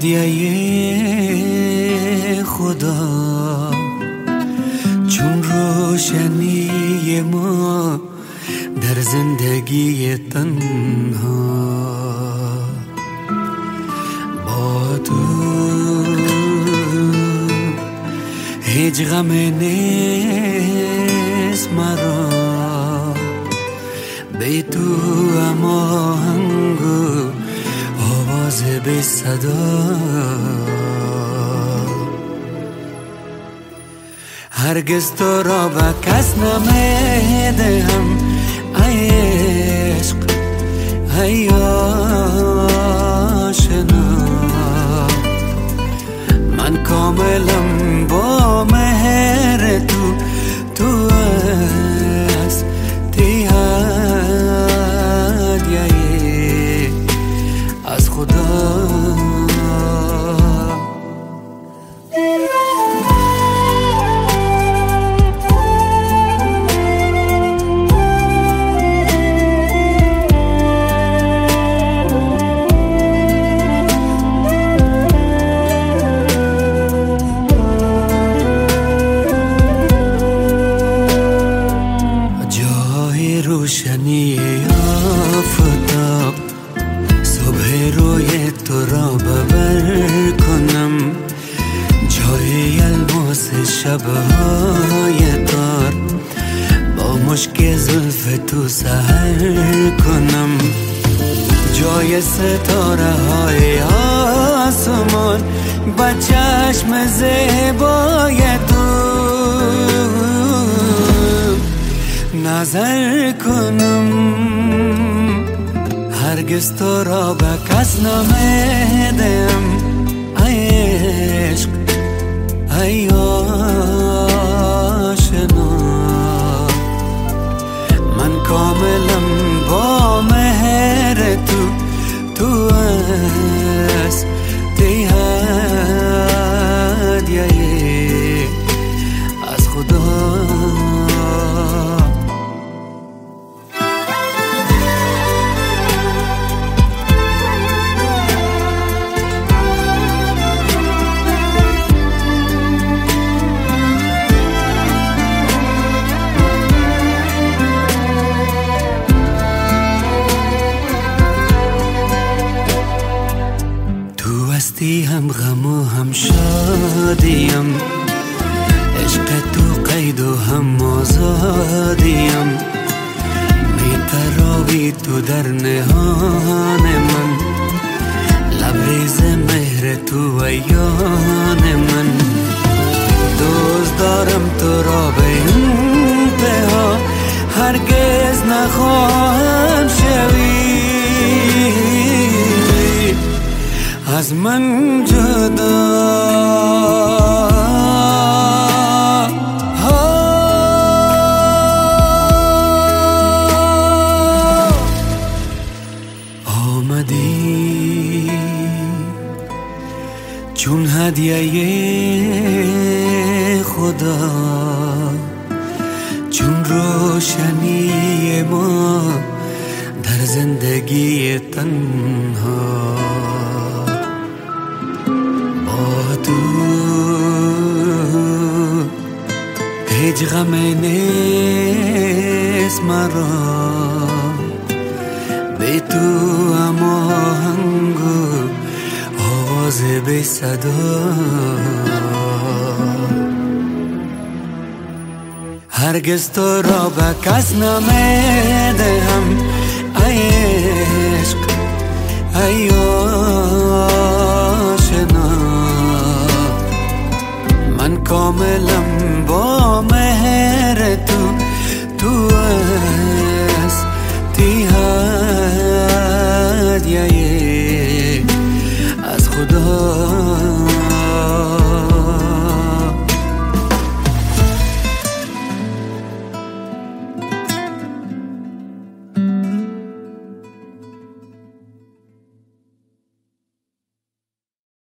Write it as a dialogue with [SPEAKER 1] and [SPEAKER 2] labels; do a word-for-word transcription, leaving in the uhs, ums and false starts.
[SPEAKER 1] هدیه خدا چون روشنی ما در زندگی تنها با تو هیچ غم نیست مرا بی تو اما هنگو آواز بی صدا هرگز تو را به کس نمیدهم ای عشق ای آشنا من کاملم با مهر تو تو هستی هدیه از خدا روشنی آفتاب صبح روی تو را ببر کنم جای الماس شبهای تار با مشک زلف تو سحر کنم جای ستاره های آسمان با چشم زیبای تو نظر کنم هرگز تو را به کس نمیدم ای عشق ای آشنا من کاملم با مهر تو تو هستی هدیه از خدا هم غم و هم شادیم عشق تو قید و هم آزادیم می تراوی تو در نهان من لبریز مهر تو ایان من دوست دارم تو را به انتها هرگز نخواهم شوی از من جدا آمدی چون هدیه خدا چون روشنی ما در زندگی تنها تو هیچ غم نیست مرا بی تو اما هنگو آواز بی صدا هرگز تو را به کس نمیدهم ای عشق ای آشنا من کاملم